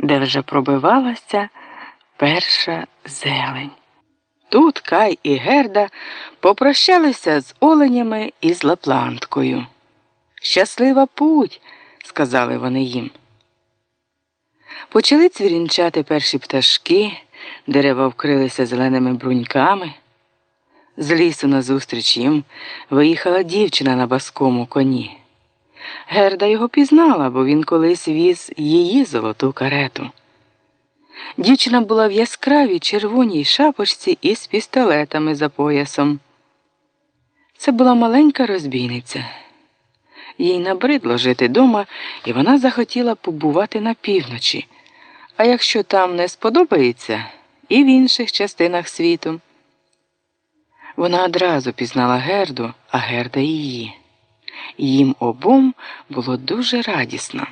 де вже пробивалася перша зелень. Тут Кай і Герда попрощалися з оленями і з Лапландкою. «Щаслива путь!» – сказали вони їм. Почали цвірінчати перші пташки, дерева вкрилися зеленими бруньками. З лісу назустріч їм виїхала дівчина на баскому коні. Герда його пізнала, бо він колись віз її золоту карету. Дівчина була в яскравій червоній шапочці із пістолетами за поясом. Це була маленька розбійниця. Їй набридло жити дома, і вона захотіла побувати на півночі, а якщо там не сподобається, і в інших частинах світу. Вона одразу пізнала Герду, а Герда її. Їм обом було дуже радісно.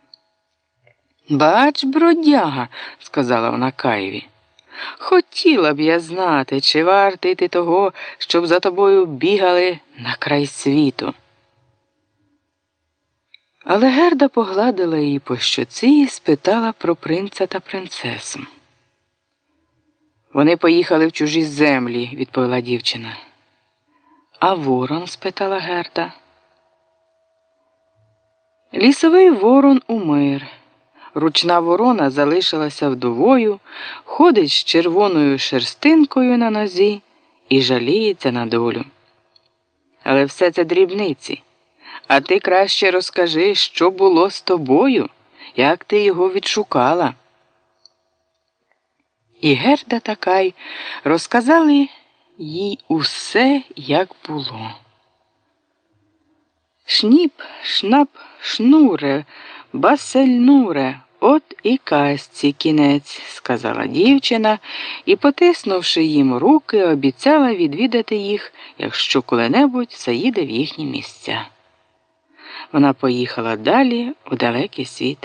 «Бач, бродяга», – сказала вона Каєві, – «хотіла б я знати, чи вартий ти того, щоб за тобою бігали на край світу». Але Герда погладила її по щоці і спитала про принца та принцесу. «Вони поїхали в чужі землі», – відповіла дівчина. «А ворон?» – спитала Герда. Лісовий ворон умер. Ручна ворона залишилася вдовою, ходить з червоною шерстинкою на нозі і жаліється на долю. Але все це дрібниці. А ти краще розкажи, що було з тобою, як ти його відшукала. І Герда та Кай розказали їй усе, як було. «Шніп, шнап, шнуре, басельнуре, от і казці кінець», – сказала дівчина і, потиснувши їм руки, обіцяла відвідати їх, якщо коли-небудь заїде в їхні місця. Вона поїхала далі у далекий світ.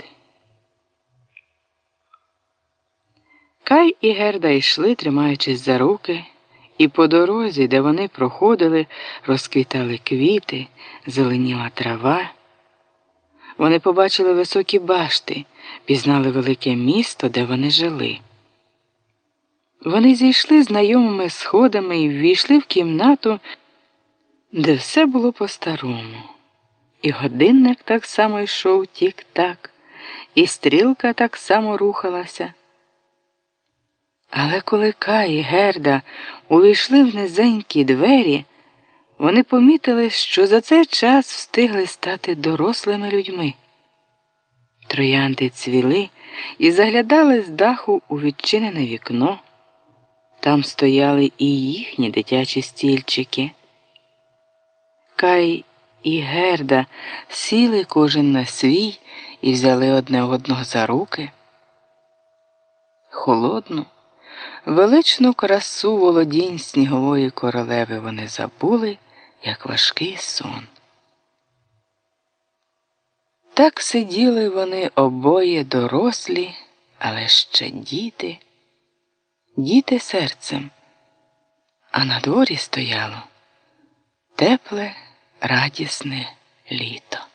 Кай і Герда йшли, тримаючись за руки, і по дорозі, де вони проходили, розквітали квіти, зеленіла трава. Вони побачили високі башти, пізнали велике місто, де вони жили. Вони зійшли знайомими сходами і ввійшли в кімнату, де все було по-старому. І годинник так само йшов тік-так, і стрілка так само рухалася. Але коли Кай і Герда увійшли в низенькі двері, вони помітили, що за цей час встигли стати дорослими людьми. Троянди цвіли і заглядали з даху у відчинене вікно. Там стояли і їхні дитячі стільчики. Кай і Герда сіли кожен на свій і взяли одне одного за руки. Холодну, величну красу володінь снігової королеви вони забули, як важкий сон. Так сиділи вони обоє дорослі, але ще діти. Діти серцем, а на дворі стояло тепле, радісне літо.